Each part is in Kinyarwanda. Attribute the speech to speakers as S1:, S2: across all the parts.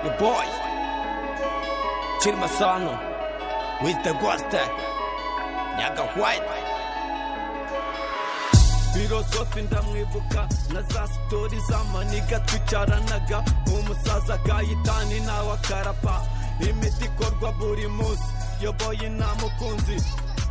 S1: Your boy Chirimasano with the Ghost Nyaga White Filosofi ndamwibuka na za story z'amaniga twicaranaga umusaza Kayitani nawe akarapa imiti ikorwa buri munsi yoboye namukunzi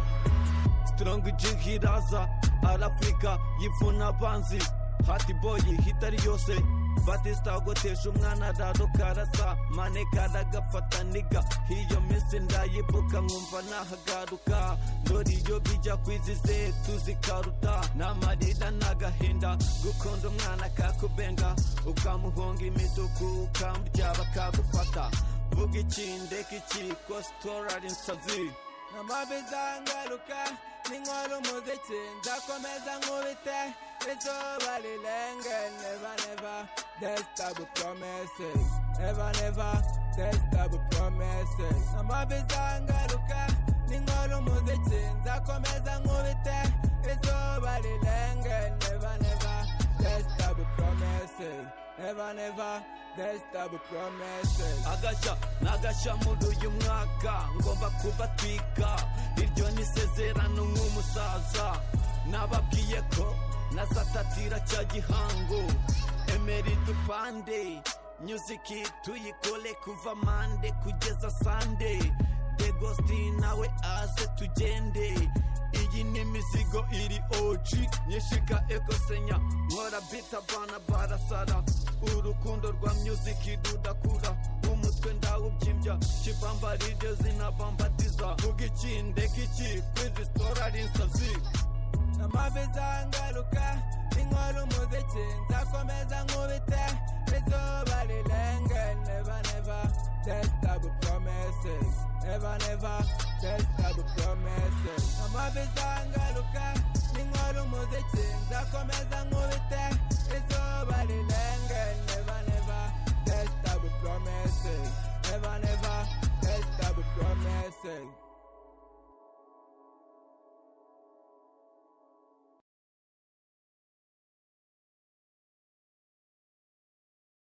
S1: strong jihiraza arafrika yivuna abanzi hati boy hitari yose Batista gotesha umwana ararukarasa maneka aragafata niga hiyo minsi ndayibuka nkumva nahagaruka ndori yo bijya kwizize tuzikaruta n'amarira n'agahinda gukunda umwana kakubenga ukamuhonga imituku ukambya bakagufata vuga ikinde kiki ko story ari nsazi
S2: namabizangaruka ninkora umuziki nzakomeza nkubite izuba rirenge never there's double promises never there's double promises namabizangaruka ninkora umuziki nzakomeza nkubite izuba rirenge never there's double promises never there's double promises
S1: nagasha muri uyu mwaka ngomba kubatwika iryo ni sezerano nk'umusaza nababwiye ko nazatatira cya gihango emeri dupande music tuyikole kuva mande kugeza Sunday The Ghost nawe aze tugende iyi ni mizigo iri oji nyishika ekosenya nkora beat abana barasara urukundo rwa music rudakura umutwe ndawubyimbya kibamba riryo zinabambatiza vuga ikinde kiki kwizi story ari nsazi
S2: namabizangaruka ninkora umuziki nzakomeza nkubite izuba rirenge never there's double promises never there's double promises namabizangaruka ninkora umuziki nzakomeza nkubite